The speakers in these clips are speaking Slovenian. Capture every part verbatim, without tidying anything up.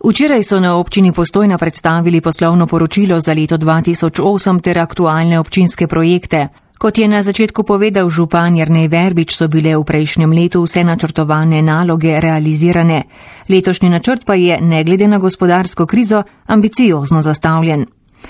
Včeraj so na občini Postojna predstavili poslovno poročilo za leto dva tisoč osem ter aktualne občinske projekte. Kot je na začetku povedal župan Jernej Verbič, so bile v prejšnjem letu vse načrtovane naloge realizirane. Letošnji načrt pa je, ne glede na gospodarsko krizo, ambiciozno zastavljen.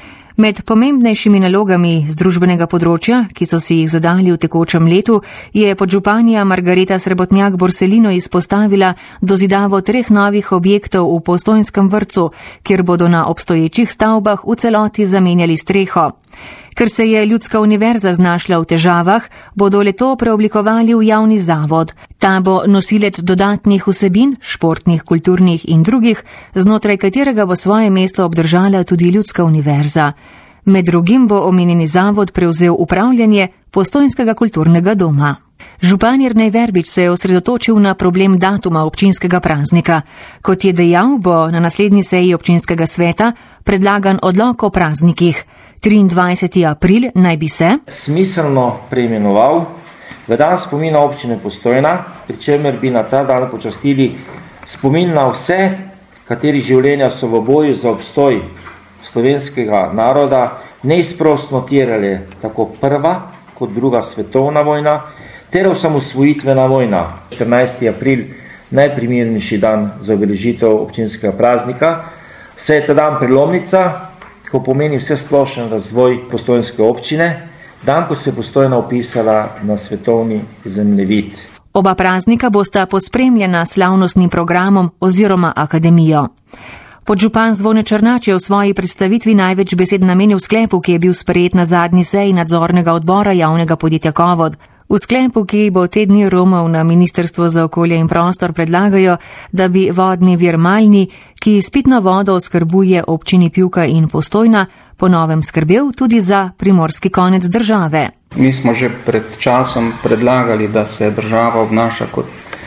Med pomembnejšimi nalogami z družbenega področja, ki so si jih zadali v tekočem letu, je podžupanja Margareta Srebotnjak-Borselino izpostavila dozidavo treh novih objektov v Postojnskem vrtcu, kjer bodo na obstoječih stavbah v celoti zamenjali streho. Ker se je Ljudska univerza znašla v težavah, bodo leto preoblikovali v javni zavod. Ta bo nosilec dodatnih vsebin, športnih, kulturnih in drugih, znotraj katerega bo svoje mesto obdržala tudi Ljudska univerza. Med drugim bo omenjeni zavod prevzel upravljanje Postojnskega kulturnega doma. Župan Jernej Verbič se je osredotočil na problem datuma občinskega praznika. Kot je dejal, bo na naslednji seji občinskega sveta predlagan odlok o praznikih. triindvajseti april naj bi se smiselno preimenoval v dan spomina občine Postojna, pri čemer bi na ta dan počastili spomin na vse, kateri življenja so v boju za obstoj slovenskega naroda neizprosno terjale tako prva kot druga svetovna vojna ter osamosvojitvena vojna. štirinajsti april najprimernejši dan za obeležitev občinskega praznika, saj je ta dan prelomnica, ko pomeni vse splošen razvoj postojnske občine, dan, ko se je Postojna vpisala na svetovni zemljevid. Oba praznika bosta pospremljena slavnostnim programom oziroma akademijo. Podžupan Zvone Černač je v svoji predstavitvi največ besed namenil sklepu, ki je bil sprejet na zadnji seji nadzornega odbora javnega podjetja Kovod. V sklepu, ki bo te dni romal na Ministrstvo za okolje in prostor, predlagajo, da bi vodni vir Malni, ki s pitno vodo oskrbuje občini Pivka in Postojna, po novem skrbel tudi za primorski konec države. Mi smo že pred časom predlagali, da se država obnaša kot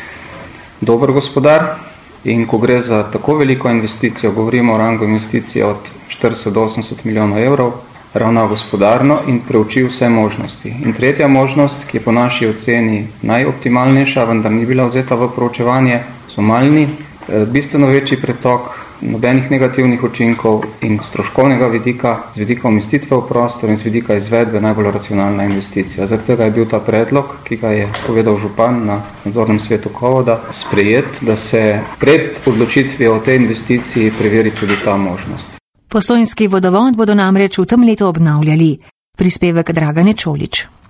dober gospodar in ko gre za tako veliko investicijo, govorimo o rangu investicije od štirideset do osemdeset milijonov evrov, ravna gospodarno in preuči vse možnosti. In tretja možnost, ki je po naši oceni najoptimalnejša, vendar ni bila vzeta v proučevanje, so Malni, bistveno večji pretok, nobenih negativnih učinkov in stroškovnega vidika, z vidika umestitve v prostor in z vidika izvedbe najbolj racionalna investicija. Zaradi tega je bil ta predlog, ki ga je povedal župan na nadzornem svetu Kovoda, sprejet, da se pred odločitvijo o tej investiciji preveri tudi ta možnost. Postojnski vodovod bodo namreč v tem letu obnavljali. Prispevek Dragane Čolič.